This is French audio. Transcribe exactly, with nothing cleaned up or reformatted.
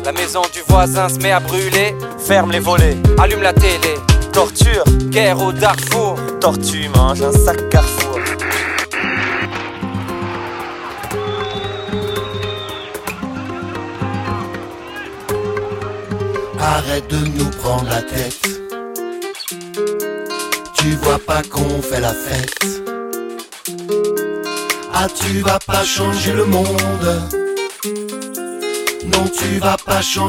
La maison du voisin se met à brûler. Ferme les volets, Allume la télé. torture, Guerre au Darfour. tortue mange un sac Carrefour. Arrête de nous prendre la tête. Tu vois pas qu'on fait la fête. Ah, tu vas pas changer le monde. Non, tu vas pas changer.